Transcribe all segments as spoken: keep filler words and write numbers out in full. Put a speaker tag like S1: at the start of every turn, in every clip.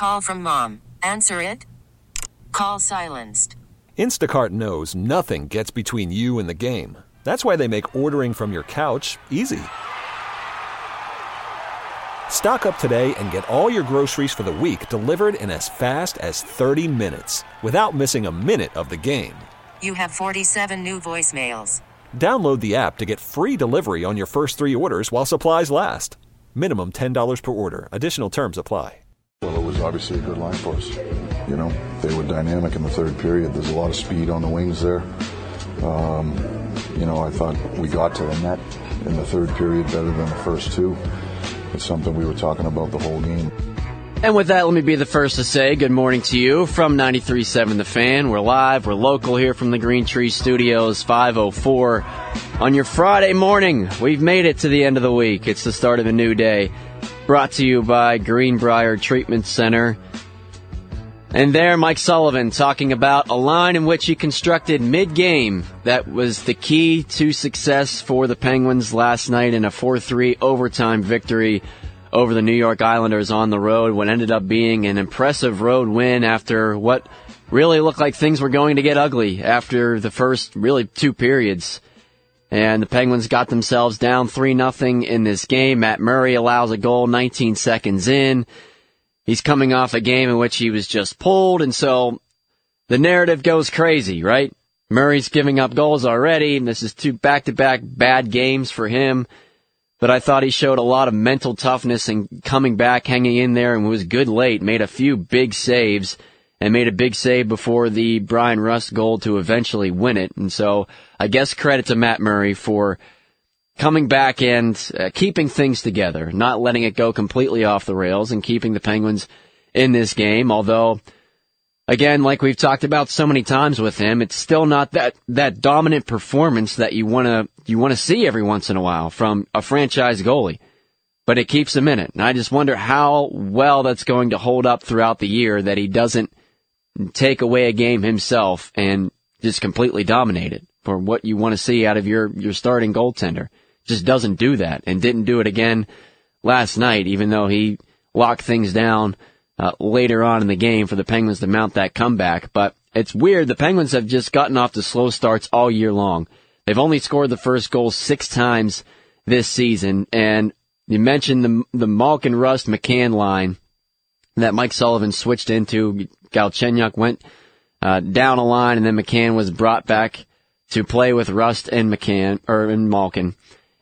S1: Call from mom. Answer it. Call silenced.
S2: Instacart knows nothing gets between you and the game. That's why they make ordering from your couch easy. Stock up today and get all your groceries for the week delivered in as fast as thirty minutes without missing a minute of the game.
S1: You have forty-seven new voicemails.
S2: Download the app to get free delivery on your first three orders while supplies last. Minimum ten dollars per order. Additional terms apply.
S3: Well, it was obviously a good line for us. You know, they were dynamic in the third period. There's a lot of speed on the wings there. Um, you know, I thought we got to the net in the third period better than the first two. It's something we were talking about the whole game.
S4: And with that, let me be the first to say good morning to you from ninety-three point seven The Fan. We're live, we're local here from the Green Tree Studios, five oh four on your Friday morning. We've made it to the end of the week. It's the start of a new day. Brought to you by Greenbrier Treatment Center. And there, Mike Sullivan talking about a line in which he constructed mid-game that was the key to success for the Penguins last night in a four three overtime victory over the New York Islanders on the road, what ended up being an impressive road win after what really looked like things were going to get ugly after the first, really, two periods. And the Penguins got themselves down three nothing in this game. Matt Murray allows a goal nineteen seconds in. He's coming off a game in which he was just pulled, and so the narrative goes crazy, right? Murray's giving up goals already, and this is two back-to-back bad games for him. But I thought he showed a lot of mental toughness and coming back, hanging in there, and was good late. Made a few big saves, and made a big save before the Brian Rust goal to eventually win it. And so I guess credit to Matt Murray for coming back and uh, keeping things together, not letting it go completely off the rails and keeping the Penguins in this game. Although, again, like we've talked about so many times with him, it's still not that, that dominant performance that you want to you want to see every once in a while from a franchise goalie. But it keeps him in it. And I just wonder how well that's going to hold up throughout the year, that he doesn't take away a game himself and just completely dominate it for what you want to see out of your, your starting goaltender. Just doesn't do that, and didn't do it again last night, even though he locked things down uh, later on in the game for the Penguins to mount that comeback. But it's weird. The Penguins have just gotten off to slow starts all year long. They've only scored the first goal six times this season, and you mentioned the the Malkin, Rust, McCann line that Mike Sullivan switched into. Galchenyuk went uh, down a line, and then McCann was brought back to play with Rust and McCann, or and Malkin.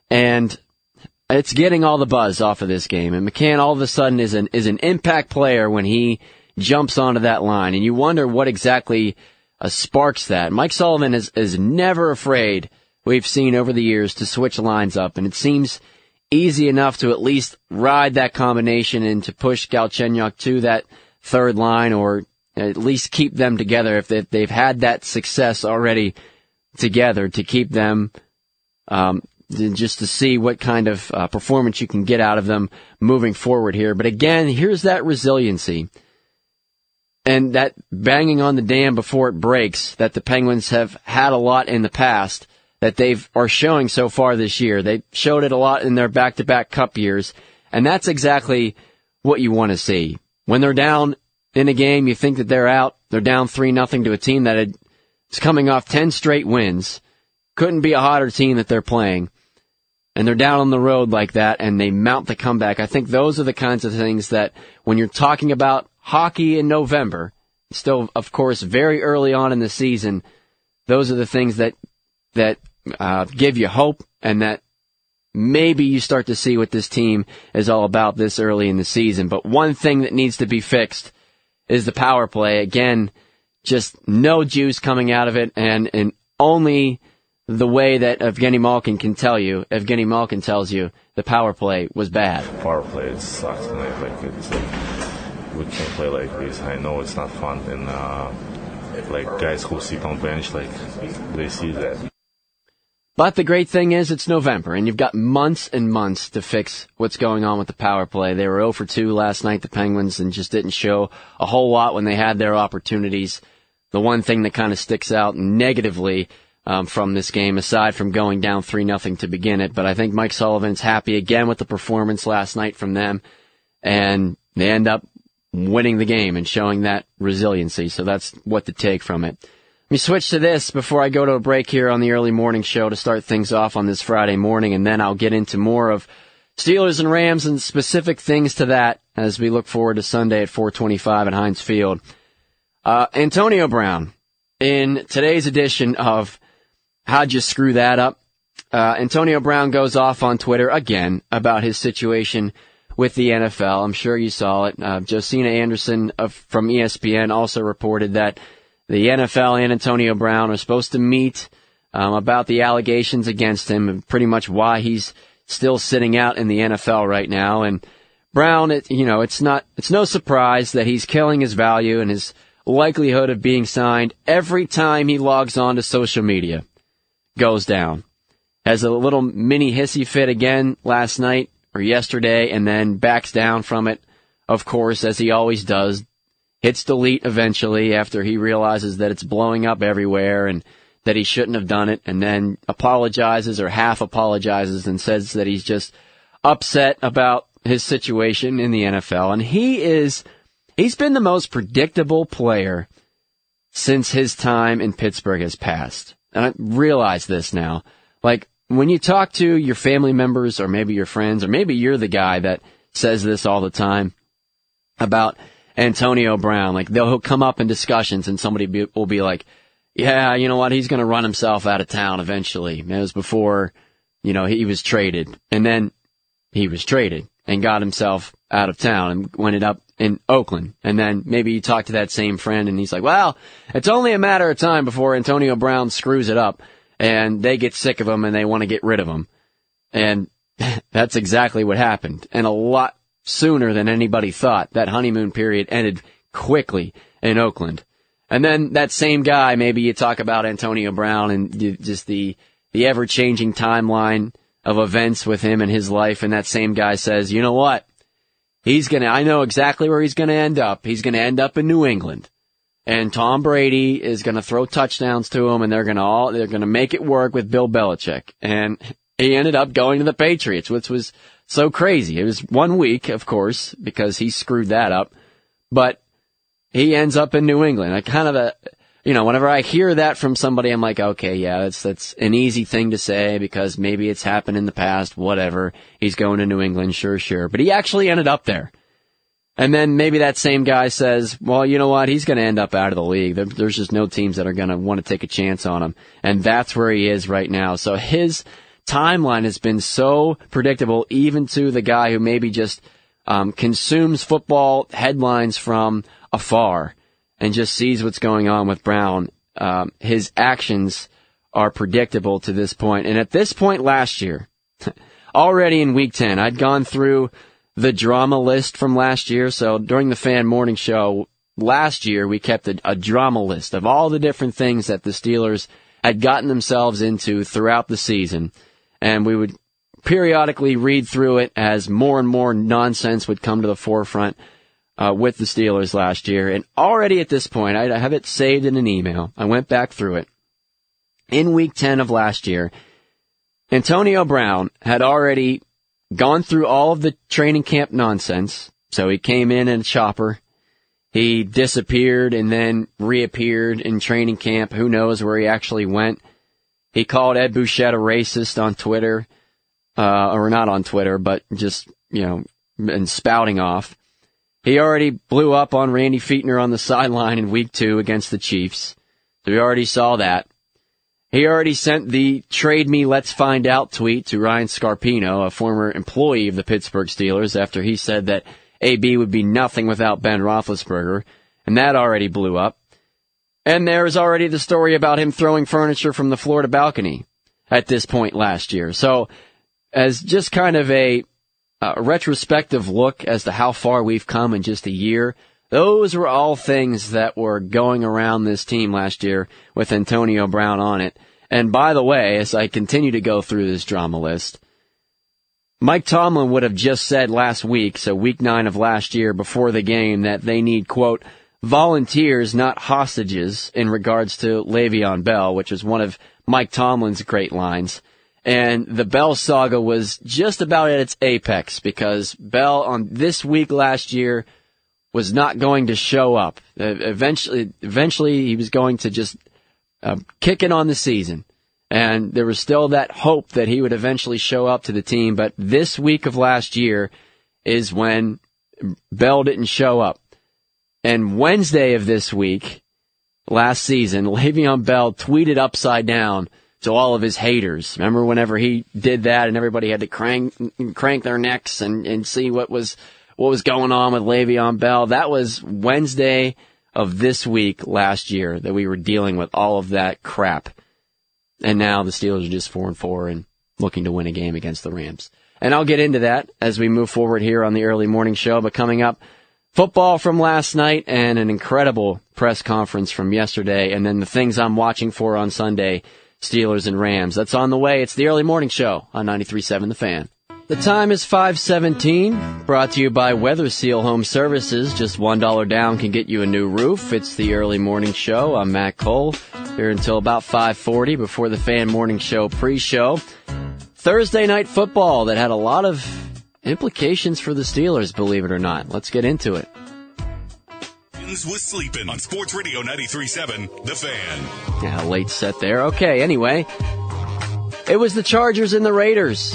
S4: And it's getting all the buzz off of this game. And McCann all of a sudden is an is an impact player when he jumps onto that line. And you wonder what exactly uh, sparks that. Mike Sullivan is, is never afraid, we've seen over the years, to switch lines up. And it seems easy enough to at least ride that combination and to push Galchenyuk to that third line, or at least keep them together if they, they've had that success already together, to keep them um just to see what kind of uh, performance you can get out of them moving forward here. But again, here's that resiliency and that banging on the dam before it breaks that the Penguins have had a lot in the past, that they've are showing so far this year. They showed it a lot in their back-to-back cup years, and that's exactly what you want to see. When they're down in a game, you think that they're out. They're down three nothing to a team that had, is coming off ten straight wins. Couldn't be a hotter team that they're playing. And they're down on the road like that, and they mount the comeback. I think those are the kinds of things that, when you're talking about hockey in November, still, of course, very early on in the season, those are the things that that uh, give you hope, and that maybe you start to see what this team is all about this early in the season. But one thing that needs to be fixed is the power play. Again, just no juice coming out of it, and, and only the way that Evgeny Malkin can tell you, Evgeny Malkin tells you, the power play was bad.
S5: Power play, it sucks tonight. Like, it's like, we can't play like this. I know it's not fun, and uh, like guys who sit on bench, like they see that.
S4: But the great thing is it's November, and you've got months and months to fix what's going on with the power play. They were oh for two last night, the Penguins, and just didn't show a whole lot when they had their opportunities. The one thing that kind of sticks out negatively Um, from this game, aside from going down three nothing to begin it. But I think Mike Sullivan's happy again with the performance last night from them, and they end up winning the game and showing that resiliency. So that's what to take from it. Let me switch to this before I go to a break here on the early morning show to start things off on this Friday morning, and then I'll get into more of Steelers and Rams and specific things to that as we look forward to Sunday at four twenty-five at Heinz Field. Uh, Antonio Brown, in today's edition of How'd You Screw That Up? Uh, Antonio Brown goes off on Twitter again about his situation with the N F L. I'm sure you saw it. Uh, Josina Anderson of, from E S P N also reported that the N F L and Antonio Brown are supposed to meet um, about the allegations against him and pretty much why he's still sitting out in the N F L right now. And Brown, it, you know, it's not, it's no surprise that he's killing his value and his likelihood of being signed every time he logs on to social media goes down. Has a little mini hissy fit again last night or yesterday, and then backs down from it, of course, as he always does. Hits delete eventually after he realizes that it's blowing up everywhere and that he shouldn't have done it, and then apologizes or half apologizes and says that he's just upset about his situation in the N F L. And he is, he's been the most predictable player since his time in Pittsburgh has passed. And I realize this now. Like, when you talk to your family members or maybe your friends, or maybe you're the guy that says this all the time about Antonio Brown, like they'll he'll come up in discussions and somebody be, will be like, yeah, you know what, he's going to run himself out of town eventually. It was before, you know, he was traded. And then he was traded and got himself out of town and ended up in Oakland. And then maybe you talk to that same friend and he's like, well, it's only a matter of time before Antonio Brown screws it up and they get sick of him and they want to get rid of him. And that's exactly what happened. And a lot sooner than anybody thought. That honeymoon period ended quickly in Oakland. And then that same guy, maybe you talk about Antonio Brown and you, just the, the ever-changing timeline of events with him and his life, and that same guy says, you know what? He's gonna, I know exactly where he's gonna end up. He's gonna end up in New England. And Tom Brady is gonna throw touchdowns to him, and they're gonna all, they're gonna make it work with Bill Belichick. And he ended up going to the Patriots, which was so crazy. It was one week, of course, because he screwed that up. But he ends up in New England. I kind of a, you know, whenever I hear that from somebody, I'm like, okay, yeah, that's, that's an easy thing to say because maybe it's happened in the past, whatever. He's going to New England, sure, sure. But he actually ended up there. And then maybe that same guy says, well, you know what? He's going to end up out of the league. There, there's just no teams that are going to want to take a chance on him. And that's where he is right now. So his timeline has been so predictable, even to the guy who maybe just um, consumes football headlines from afar and just sees what's going on with Brown. Um, his actions are predictable to this point. And at this point last year, already in week ten, I'd gone through the drama list from last year. So during the Fan Morning Show last year, we kept a, a drama list of all the different things that the Steelers had gotten themselves into throughout the season. And we would periodically read through it as more and more nonsense would come to the forefront uh, with the Steelers last year. And already at this point, I have it saved in an email. I went back through it. In week ten of last year, Antonio Brown had already gone through all of the training camp nonsense. So he came in in a chopper. He disappeared and then reappeared in training camp. Who knows where he actually went. He called Ed Bouchette a racist on Twitter, uh, or not on Twitter, but just, you know, and spouting off. He already blew up on Randy Fichtner on the sideline in week two against the Chiefs. So we already saw that. He already sent the trade me, let's find out tweet to Ryan Scarpino, a former employee of the Pittsburgh Steelers, after he said that A B would be nothing without Ben Roethlisberger, and that already blew up. And there's already the story about him throwing furniture from the Florida balcony at this point last year. So as just kind of a, a retrospective look as to how far we've come in just a year, those were all things that were going around this team last year with Antonio Brown on it. And by the way, as I continue to go through this drama list, Mike Tomlin would have just said last week, so week nine of last year before the game, that they need, quote, volunteers, not hostages, in regards to Le'Veon Bell, which is one of Mike Tomlin's great lines. And the Bell saga was just about at its apex because Bell on this week last year was not going to show up. Uh, eventually, eventually he was going to just uh, kick it on the season. And there was still that hope that he would eventually show up to the team. But this week of last year is when Bell didn't show up. And Wednesday of this week, last season, Le'Veon Bell tweeted upside down to all of his haters. Remember whenever he did that and everybody had to crank crank their necks and, and see what was what was going on with Le'Veon Bell? That was Wednesday of this week last year that we were dealing with all of that crap. And now the Steelers are just four and four and looking to win a game against the Rams. And I'll get into that as we move forward here on the early morning show. But coming up, football from last night and an incredible press conference from yesterday. And then the things I'm watching for on Sunday, Steelers and Rams. That's on the way. It's the early morning show on ninety-three point seven The Fan. The time is five seventeen, brought to you by Weather Seal Home Services. Just one dollar down can get you a new roof. It's the early morning show. I'm Matt Cole, here until about five forty before the Fan Morning Show pre-show. Thursday night football that had a lot of implications for the Steelers, believe it or not. Let's get into it.
S6: Was sleeping on Sports Radio ninety-three point seven The Fan.
S4: Yeah, late set there. Okay, anyway, it was the Chargers and the Raiders.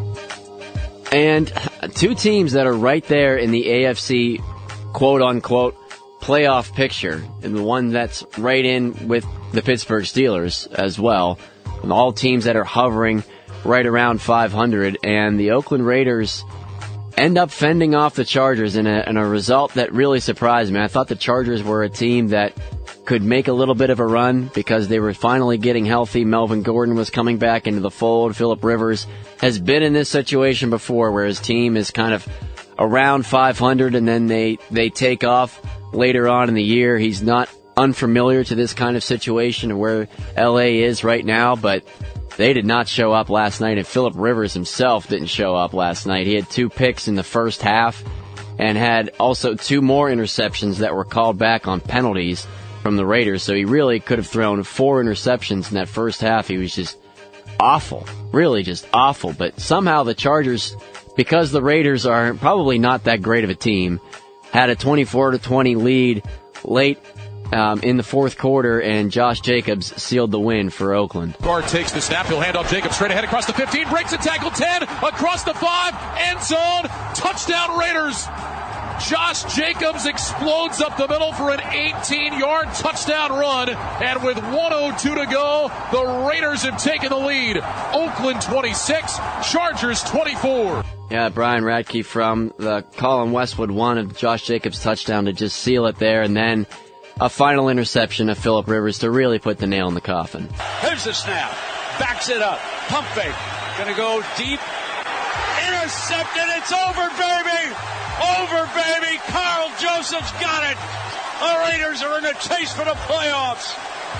S4: And two teams that are right there in the A F C quote-unquote playoff picture, and the one that's right in with the Pittsburgh Steelers as well. And all teams that are hovering right around five hundred, and the Oakland Raiders end up fending off the Chargers in a, in a result that really surprised me. I thought the Chargers were a team that could make a little bit of a run because they were finally getting healthy. Melvin Gordon was coming back into the fold. Phillip Rivers has been in this situation before where his team is kind of around five hundred and then they, they take off later on in the year. He's not unfamiliar to this kind of situation where L A is right now, but they did not show up last night, and Phillip Rivers himself didn't show up last night. He had two picks in the first half and had also two more interceptions that were called back on penalties from the Raiders, so he really could have thrown four interceptions in that first half. He was just awful, really just awful, but somehow the Chargers, because the Raiders are probably not that great of a team, had a twenty-four to twenty lead late Um, in the fourth quarter, and Josh Jacobs sealed the win for Oakland.
S7: Guard takes the snap. He'll hand off Jacobs straight ahead across the fifteen. Breaks a tackle. ten. Across the five. End zone. Touchdown Raiders. Josh Jacobs explodes up the middle for an eighteen-yard touchdown run. And with one oh two to go, the Raiders have taken the lead. Oakland twenty-six. Chargers twenty-four.
S4: Yeah, Brian Radke from the Colin Westwood wanted Josh Jacobs' touchdown to just seal it there, and then a final interception of Phillip Rivers to really put the nail in the coffin.
S8: Here's the snap. Backs it up. Pump fake. Gonna go deep. Intercepted. It's over, baby. Over, baby. Carl Joseph's got it. The Raiders are in the chase for the playoffs.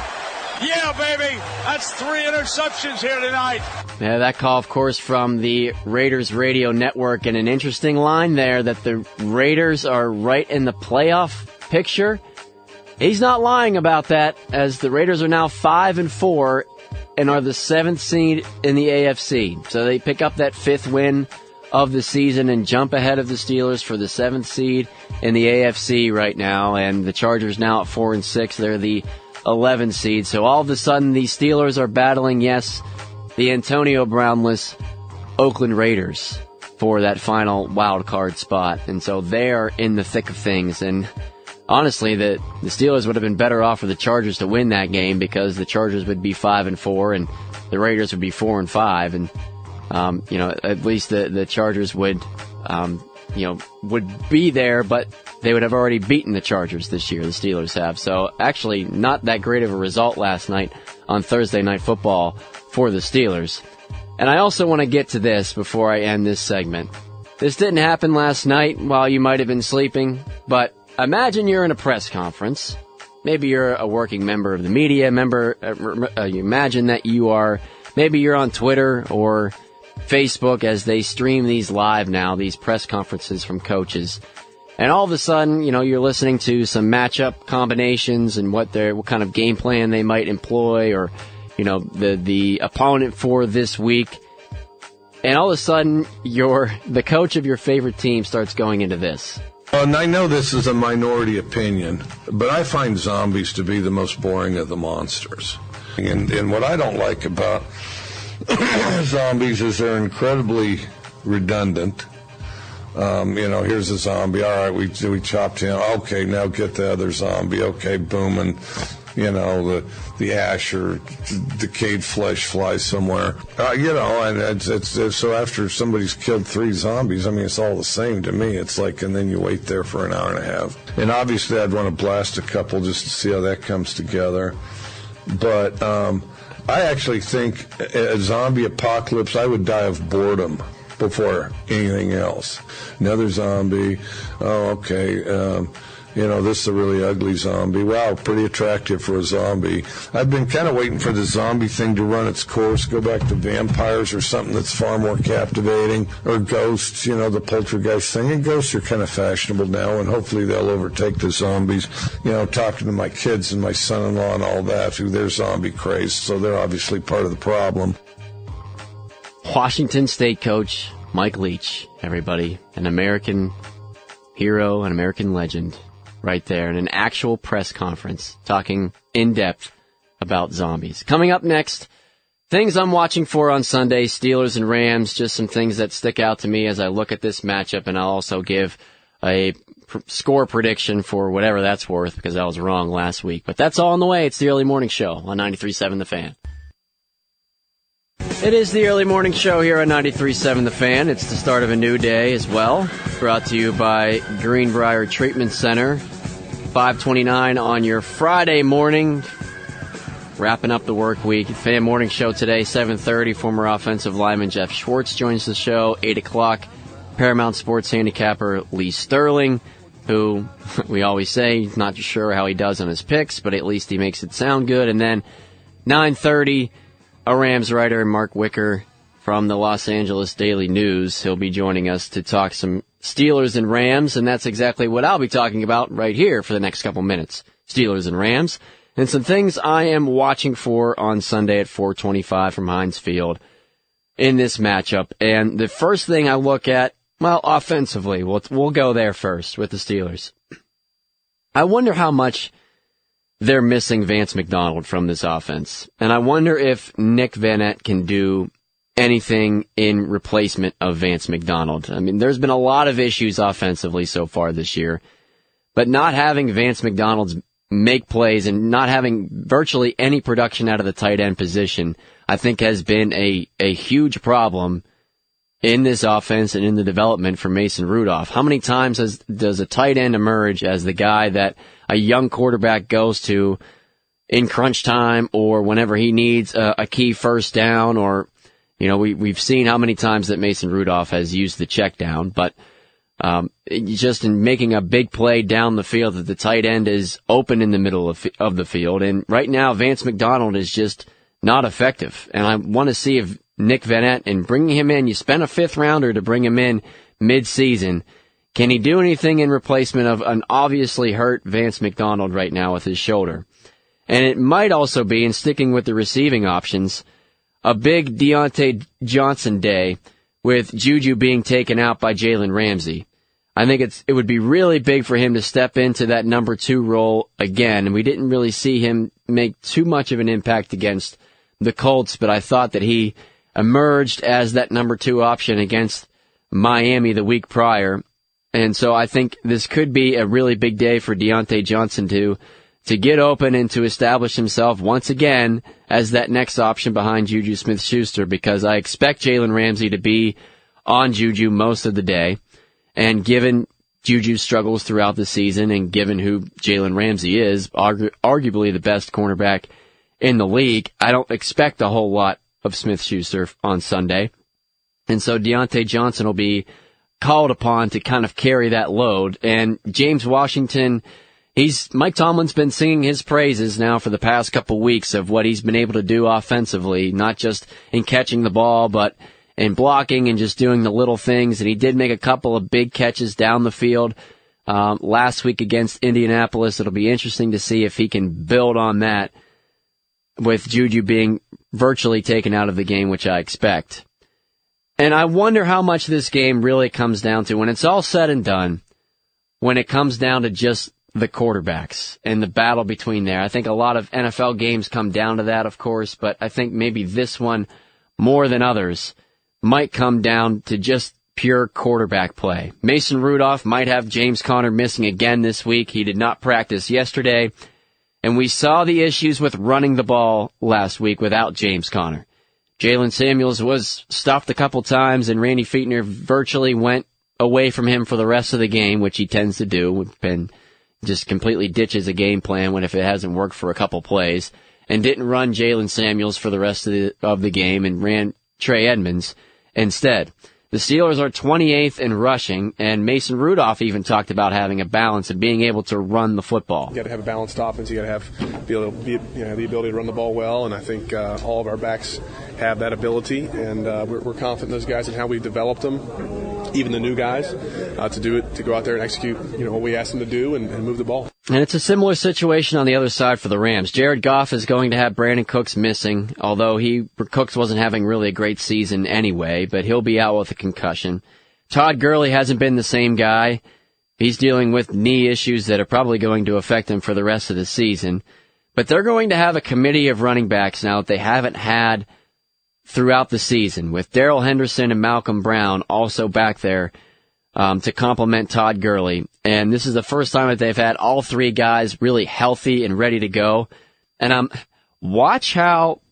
S8: Yeah, baby. That's three interceptions here tonight.
S4: Yeah, that call, of course, from the Raiders radio network, and an interesting line there that the Raiders are right in the playoff picture. He's not lying about that, as the Raiders are now five and four and are the seventh seed in the A F C. So they pick up that fifth win of the season and jump ahead of the Steelers for the seventh seed in the A F C right now. And the Chargers now at four and six. They're the eleventh seed. So all of a sudden, the Steelers are battling, yes, the Antonio Brownless Oakland Raiders for that final wild card spot. And so they are in the thick of things. And honestly, the, the Steelers would have been better off for the Chargers to win that game, because the Chargers would be five and four and the Raiders would be four and five, and um, you know, at least the the Chargers would um, you know would be there, but they would have already beaten the Chargers this year. The Steelers have. So actually, not that great of a result last night on Thursday Night Football for the Steelers. And I also want to get to this before I end this segment. This didn't happen last night while you might have been sleeping, but imagine you're in a press conference. Maybe you're a working member of the media. Member, uh, you imagine that you are, maybe you're on Twitter or Facebook as they stream these live now, these press conferences from coaches. And all of a sudden, you know, you're listening to some matchup combinations and what their, what kind of game plan they might employ, or, you know, the, the opponent for this week. And all of a sudden, your, the coach of your favorite team starts going into this.
S9: And I know this is a minority opinion, but I find zombies to be the most boring of the monsters. And, and what I don't like about zombies is they're incredibly redundant. Um, you know, here's a zombie. All right, we we chopped him. Okay, now get the other zombie. Okay, boom, and you know the the ash or decayed flesh flies somewhere. Uh, you know, and it's, it's, it's so after somebody's killed three zombies, I mean, it's all the same to me. It's like, and then you wait there for an hour and a half. And obviously, I'd want to blast a couple just to see how that comes together. But um, I actually think a zombie apocalypse, I would die of boredom before anything else. Another zombie, oh, okay, um, you know, this is a really ugly zombie. Wow, pretty attractive for a zombie. I've been kind of waiting for the zombie thing to run its course, go back to vampires or something that's far more captivating, or ghosts, you know, the poltergeist thing. And ghosts are kind of fashionable now, and hopefully they'll overtake the zombies. You know, talking to my kids and my son-in-law and all that, who they're zombie crazed, so they're obviously part of the problem.
S4: Washington State coach Mike Leach, everybody, an American hero, an American legend, right there in an actual press conference talking in depth about zombies. Coming up next, things I'm watching for on Sunday, Steelers and Rams, just some things that stick out to me as I look at this matchup, and I'll also give a pr- score prediction for whatever that's worth because I was wrong last week. But that's all on the way. It's the Early Morning Show on ninety-three point seven The Fan. It is the Early Morning Show here on ninety-three point seven The Fan. It's the start of a new day as well. Brought to you by Greenbrier Treatment Center. five twenty-nine on your Friday morning. Wrapping up the work week. Fan Morning Show today, seven thirty. Former offensive lineman Jeff Schwartz joins the show. eight o'clock. Paramount Sports handicapper Lee Sterling, who we always say, not sure how he does on his picks, but at least he makes it sound good. And then nine thirty, a Rams writer, Mark Wicker from the Los Angeles Daily News. He'll be joining us to talk some Steelers and Rams, and that's exactly what I'll be talking about right here for the next couple minutes. Steelers and Rams, and some things I am watching for on Sunday at four twenty-five from Heinz Field in this matchup. And the first thing I look at, well, offensively, we'll, we'll go there first with the Steelers. I wonder how much they're missing Vance McDonald from this offense. And I wonder if Nick Vannett can do anything in replacement of Vance McDonald. I mean, there's been a lot of issues offensively so far this year, but not having Vance McDonald's make plays and not having virtually any production out of the tight end position, I think has been a, a huge problem in this offense and in the development for Mason Rudolph. How many times has, does a tight end emerge as the guy that a young quarterback goes to in crunch time or whenever he needs a, a key first down? Or, you know, we, we've seen how many times that Mason Rudolph has used the check down, but um, just in making a big play down the field that the tight end is open in the middle of, of the field. And right now, Vance McDonald is just not effective. And I want to see if Nick Vannett, and bringing him in, you spent a fifth rounder to bring him in mid-season. Can he do anything in replacement of an obviously hurt Vance McDonald right now with his shoulder? And it might also be, in sticking with the receiving options, a big Deontay Johnson day with Juju being taken out by Jalen Ramsey. I think it's it would be really big for him to step into that number two role again. And we didn't really see him make too much of an impact against the Colts, but I thought that he emerged as that number two option against Miami the week prior. And so I think this could be a really big day for Deontay Johnson to to get open and to establish himself once again as that next option behind Juju Smith-Schuster, because I expect Jalen Ramsey to be on Juju most of the day. And given Juju's struggles throughout the season and given who Jalen Ramsey is, argu- arguably the best cornerback in the league, I don't expect a whole lot of Smith-Schuster on Sunday. And so Deontay Johnson will be called upon to kind of carry that load. And James Washington, he's Mike Tomlin's been singing his praises now for the past couple weeks of what he's been able to do offensively, not just in catching the ball, but in blocking and just doing the little things. And he did make a couple of big catches down the field um, last week against Indianapolis. It'll be interesting to see if he can build on that with Juju being virtually taken out of the game, which I expect. And I wonder how much this game really comes down to, when it's all said and done, when it comes down to just the quarterbacks and the battle between there. I think a lot of N F L games come down to that, of course, but I think maybe this one, more than others, might come down to just pure quarterback play. Mason Rudolph might have James Conner missing again this week. He did not practice yesterday, and we saw the issues with running the ball last week without James Conner. Jalen Samuels was stuffed a couple times, and Randy Fichtner virtually went away from him for the rest of the game, which he tends to do, and just completely ditches a game plan when if it hasn't worked for a couple plays, and didn't run Jalen Samuels for the rest of the, of the game and ran Trey Edmonds instead. The Steelers are twenty-eighth in rushing, and Mason Rudolph even talked about having a balance and being able to run the football.
S10: You got to have a balanced offense. You got to have be able to be, you know, the ability to run the ball well, and I think uh, all of our backs have that ability, and uh, we're, we're confident in those guys and how we've developed them, even the new guys, uh, to do it, to go out there and execute, you know, what we asked them to do and, and move the ball.
S4: And it's a similar situation on the other side for the Rams. Jared Goff is going to have Brandon Cooks missing, although he Cooks wasn't having really a great season anyway, but he'll be out with a concussion. Todd Gurley hasn't been the same guy. He's dealing with knee issues that are probably going to affect him for the rest of the season. But they're going to have a committee of running backs now that they haven't had throughout the season, with Darrell Henderson and Malcolm Brown also back there um, to complement Todd Gurley. And this is the first time that they've had all three guys really healthy and ready to go. And um, watch how,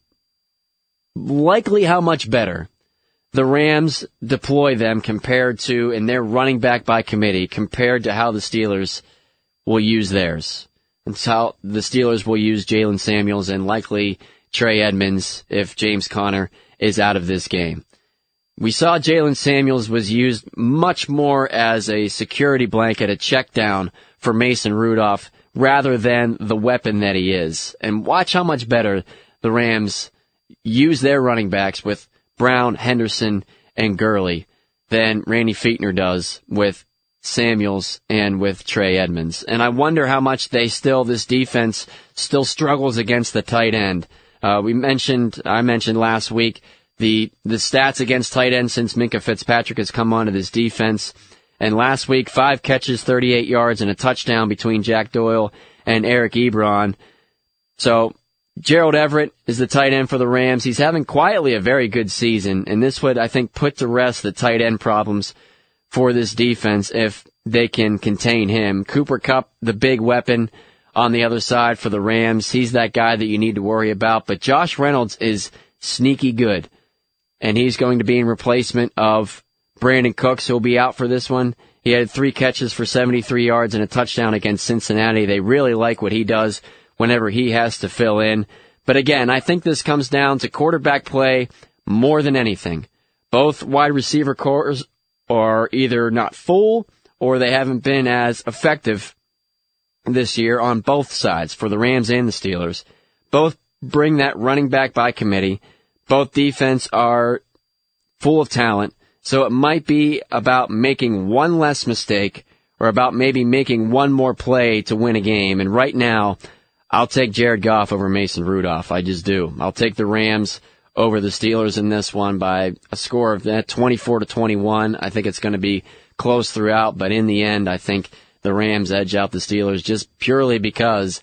S4: likely how much better the Rams deploy them compared to, in their running back by committee, compared to how the Steelers will use theirs. It's how the Steelers will use Jalen Samuels and likely Trey Edmonds if James Conner is out of this game. We saw Jalen Samuels was used much more as a security blanket, a check down for Mason Rudolph, rather than the weapon that he is. And watch how much better the Rams use their running backs with Brown, Henderson, and Gurley than Randy Fichtner does with Samuels and with Trey Edmonds. And I wonder how much they still, this defense still struggles against the tight end. Uh, we mentioned, I mentioned last week, the, the stats against tight end since Minkah Fitzpatrick has come onto this defense. And last week, five catches, thirty-eight yards, and a touchdown between Jack Doyle and Eric Ebron. So, Gerald Everett is the tight end for the Rams. He's having quietly a very good season, and this would, I think, put to rest the tight end problems for this defense if they can contain him. Cooper Kupp, the big weapon on the other side for the Rams. He's that guy that you need to worry about. But Josh Reynolds is sneaky good, and he's going to be in replacement of Brandon Cooks, who'll be out for this one. He had three catches for seventy-three yards and a touchdown against Cincinnati. They really like what he does whenever he has to fill in. But again, I think this comes down to quarterback play more than anything. Both wide receiver cores are either not full or they haven't been as effective this year on both sides for the Rams and the Steelers. Both bring that running back by committee. Both defense are full of talent. So it might be about making one less mistake or about maybe making one more play to win a game. And right now, I'll take Jared Goff over Mason Rudolph. I just do. I'll take the Rams over the Steelers in this one by a score of that twenty-four to twenty-one. I think it's going to be close throughout, but in the end, I think the Rams edge out the Steelers just purely because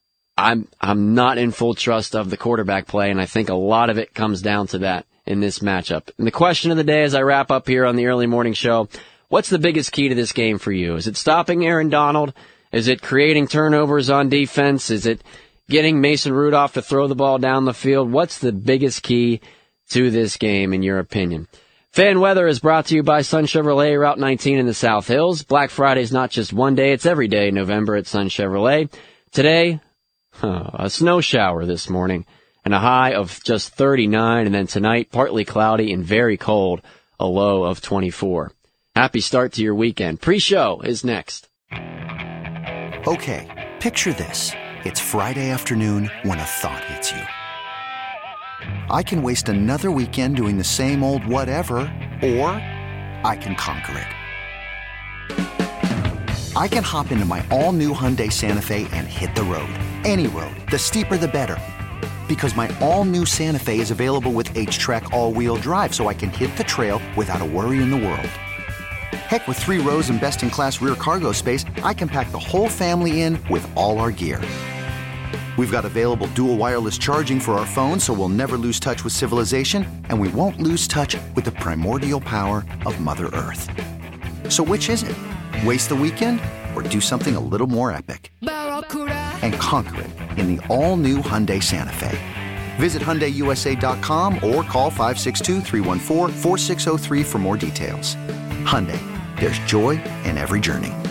S4: I'm I'm not in full trust of the quarterback play, and I think a lot of it comes down to that in this matchup. And the question of the day as I wrap up here on the early morning show, what's the biggest key to this game for you? Is it stopping Aaron Donald? Is it creating turnovers on defense? Is it getting Mason Rudolph to throw the ball down the field? What's the biggest key to this game, in your opinion? Fan Weather is brought to you by Sun Chevrolet, Route nineteen in the South Hills. Black Friday is not just one day, it's every day in November at Sun Chevrolet. Today, huh, a snow shower this morning, and a high of just thirty-nine, and then tonight, partly cloudy and very cold, a low of twenty-four. Happy start to your weekend. Pre-show is next.
S11: Okay, picture this. It's Friday afternoon when a thought hits you. I can waste another weekend doing the same old whatever, or I can conquer it. I can hop into my all-new Hyundai Santa Fe and hit the road. Any road. The steeper, the better. Because my all-new Santa Fe is available with H-Track all-wheel drive, so I can hit the trail without a worry in the world. Heck, with three rows and best-in-class rear cargo space, I can pack the whole family in with all our gear. We've got available dual wireless charging for our phones, so we'll never lose touch with civilization, and we won't lose touch with the primordial power of Mother Earth. So which is it? Waste the weekend or do something a little more epic? And conquer it in the all-new Hyundai Santa Fe. Visit Hyundai U S A dot com or call five six two, three one four, four six zero three for more details. Hyundai, there's joy in every journey.